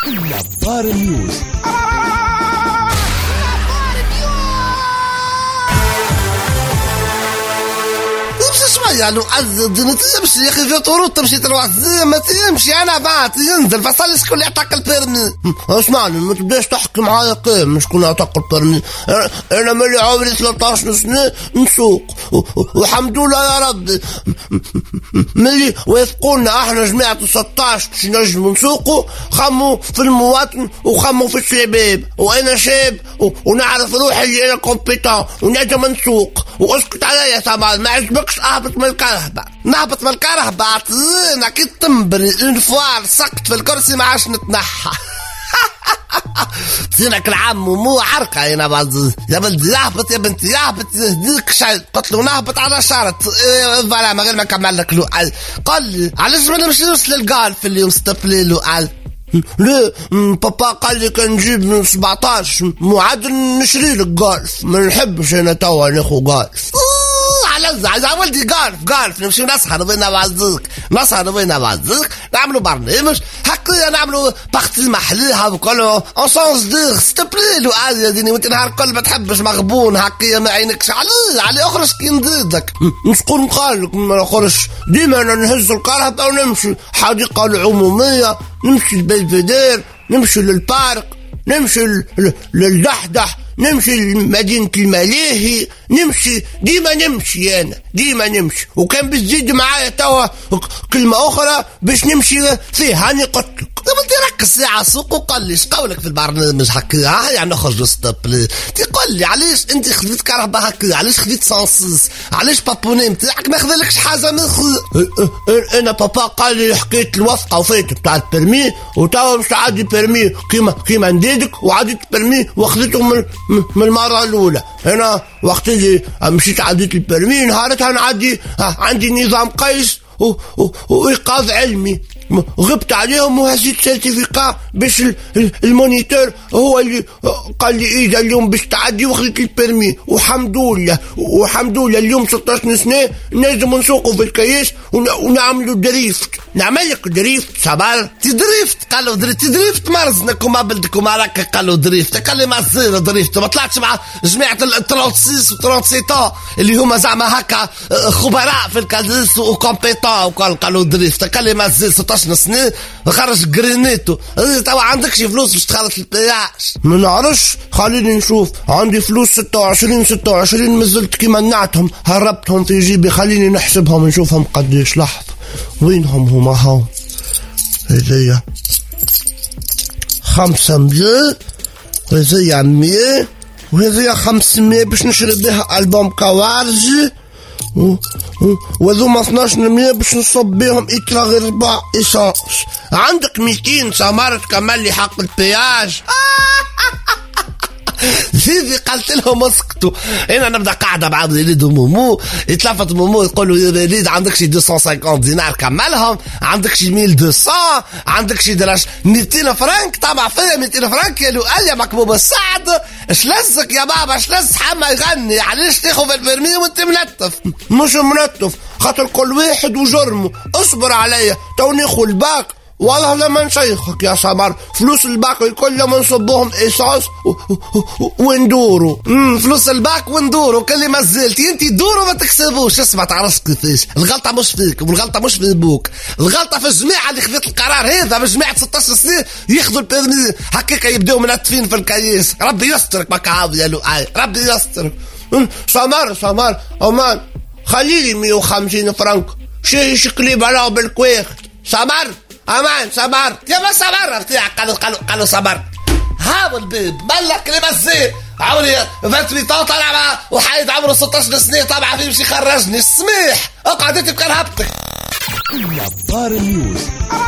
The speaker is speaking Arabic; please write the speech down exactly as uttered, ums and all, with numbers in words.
نظار نيوز. يعني تمشي يا اخي في طرود تمشي تروح ما تمشي انا بعد ينزل فصل شكون اللي يعطيك البيرمي. اسمعني ما تبداش تحكي معايا قيم شكون يعطيك البيرمي. انا مالي عمري ثلاثة عشر سنه نسوق والحمد لله يا ربي ملي وافقونا احنا جماعه ستة عشر باش نجموا نسوقوا خموا في المواطن وخموا في الشباب وانا شاب ونعرف روحي اللي انا كومبيتون ونجم نسوق. واسكت عليا طبعا ما عجبكش اهبط من الكرهبه نهبط من الكرهبه عطينا كي تنبري اون فوار سقط في الكرسي ما عادش نتنحى. زينك العم ومو عركة هنا بعض يا بلدي يهبط يا بنتي يهبط يهديك شيء قلت له نهبط على شرط فوالا ما غير ما كمل لك له قال لي علاش ما نمشيوش للجولف اليوم ستبلي له قال لا بابا قال لي كان نجيب من سبعطاش معدل نشري لك جولف ما نحبش انا توا ناخو جولف على عايز ولدي جولف جولف نمشي نسهر بينا بعضك نسهر بينا بعضك نعملوا برنامج هكا نعملوا بارتي محليها بكله اون سونس دير ستبلي له عادي يا ديني وانت نهار الكل ما تحبش مغبون هكا ما عينكش عليه علي اخرج كي نزيدك نشكون نقالك ما نخرج ديما انا نهز الكرهبه ونمشي حديقه العموميه نمشي للبلفدير نمشي للبارك نمشي للدحدح نمشي لمدينة الملاهي نمشي ديما نمشي أنا ديما نمشي وكان بتزيد معايا توا كلمة أخرى باش نمشي فيها أنا قلت لك قبل تركز ساعة سوق وقال لي قولك في البرنامج هكا يعني نخرج ستابلي تقول لي علاش أنت خذيت كهرباء هكا علاش خذيت سانسيس علاش بابوني متاعك ما خذلكش حاجة من خذ. أنا بابا قال لي حكيت الوثقة وفيت بتاع البرمي وتوا مش عادي برمي كيما كيما نديدك وعديت البرمي واخذته من من المرة الأولى. أنا وقت اللي مشيت عديت البرمي نهارتها نعدي عندي نظام قيس وإيقاظ علمي غبت عليهم وهزيت سيرتيفيكا باش المونيتور هو اللي قال لي إذا اليوم باش تعدي وخذت البرمي وحمد لله وحمد لله اليوم ستة عشر سنة نجم نسوقوا في الكيس ونعملوا دريفت نعمل لك دريفت صبار تدريفت قالوا دريفت تدريفت مرزنك وما بلدك وما راك قالوا دريفت قال لي ما تصير دريفت ما طلعتش مع جماعة ال ستة وثلاثين و اللي هما زعما هكا خبراء في الكاديس وكومبيتون وقال قالوا دريفت قال لي ما تصير ستة عشر سنة خرج جرينيتو توا عندكش فلوس باش تخلص البياش ما نعرفش خليني نشوف عندي فلوس ستة وعشرين ستة وعشرين مازلت كيما منعتهم هربتهم في جيبي خليني نحسبهم نشوفهم قديش لحظة وينهم هما هاو هذيا خمسة مية وهذيا مية وهذيا خمسمية باش نشري بها ألبوم كوارجي وذوما اثناش مية باش نصب بيهم إترا غير ربع إيسانس. عندك ميتين سمارة كمال لي حق البياج. زيدي قلت لهم اسكتوا انا نبدا قاعده مع وليد ومومو يتلفت مومو يقولوا يا وليد عندك شي مئتين وخمسين دينار كملهم عندك شي ألف ومئتين عندك شي دراج مئتين فرانك طبعا فيا مئتين فرانك يا لؤي مكبوب السعد اش لزك يا بابا اش لز حما يغني علاش تاخذ البرمي وانت ملتف مش ملتف خاطر كل واحد وجرمه اصبر عليا توني خو الباك والله لما نشيخك يا سمر فلوس الباك الكل لما نصبوهم إيساس وندوروا فلوس الباك وندوروا كل ما زلتي انتي دوروا ما تكسبوش. اسمع تعرفش كيفاش الغلطة مش فيك والغلطة مش في ابوك الغلطة في الجماعة اللي خذت القرار هذا بجماعة ستة عشر سنة ياخذوا البيرمي هكاك يبداو منتفين في الكيس. ربي يسترك ما كعاض يا لؤي ربي يسترك. سمر سمر امان خليلي مية وخمسين فرنك شي شكلي بلاو بالكويت سمر امان صبر يا ما صبر بتاعك قالوا قالوا قالوا صبر هاو البيب مالك لي بس عمري ثمانية طالع وحايد عمره ستة عشر سنه طبعا في مش يخرجني السميح اقعد انت بكرهبتك. نظار نيوز.